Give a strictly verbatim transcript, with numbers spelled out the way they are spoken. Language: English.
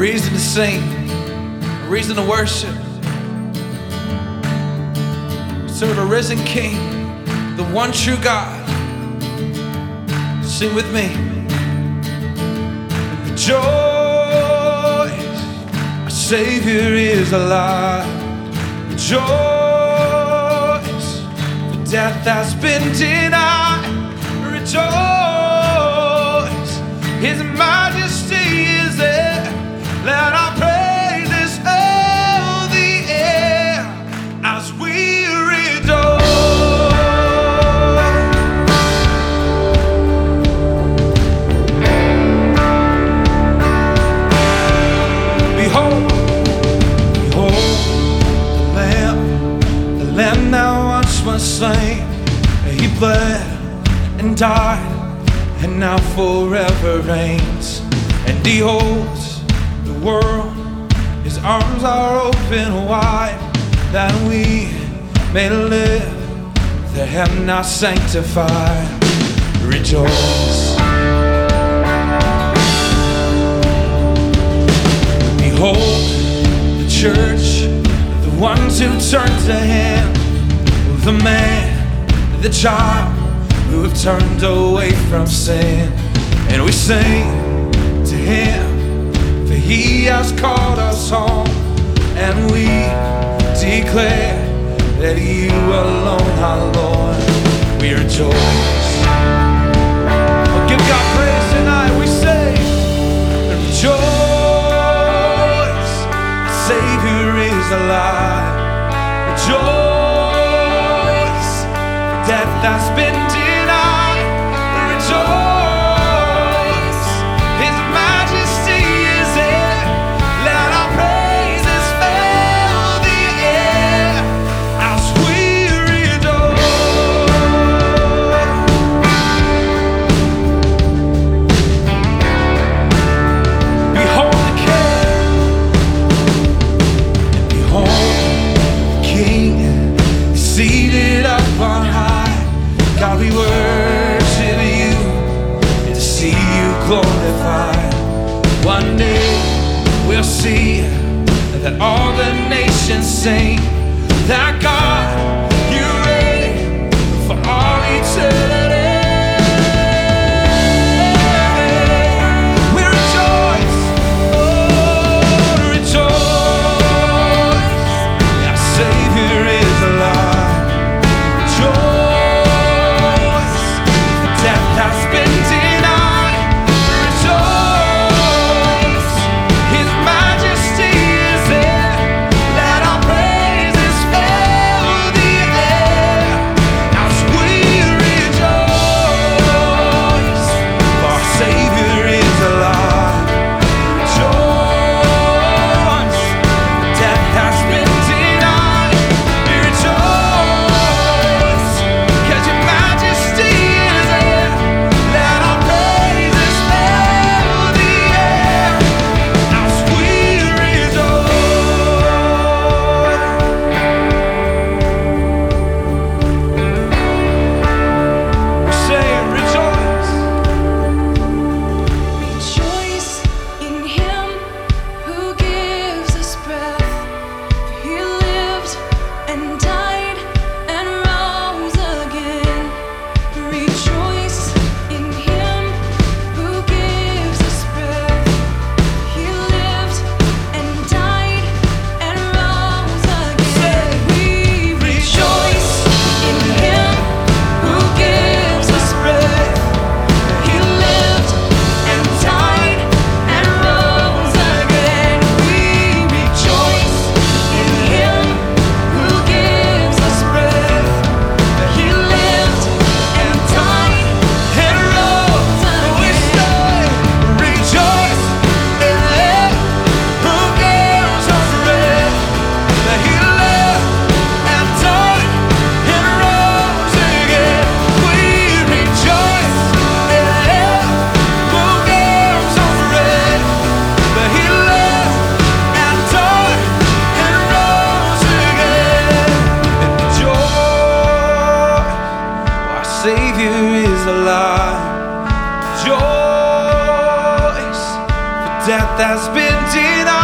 reason to sing, a reason to worship. Serve a risen King, the one true God. Sing with me. Rejoice, our Savior is alive. Rejoice, for death has been denied. Rejoice, His majesty is there. Let our praises fill the air as we slain, He bled and died, and now forever reigns. And He holds the world, His arms are open wide, that we may live that have not sanctified. Rejoice. Behold the church, the ones who turn to Him, the man, the child who have turned away from sin. And we sing to Him, for He has called us home. And we declare that You alone are Lord. We rejoice. We'll give God praise tonight. We say, rejoice, the Savior is alive. Rejoice, death has been denied. Rejoice, His majesty is there. Let our praises fill the air as we Behold the King, behold the King, seated up on high. God, we worship You and to see You glorified. One day we'll see that all the nations sing that God, You reign for all eternity. We rejoice, oh, rejoice, our Savior is alive. Savior is alive. Rejoice, for death has been denied.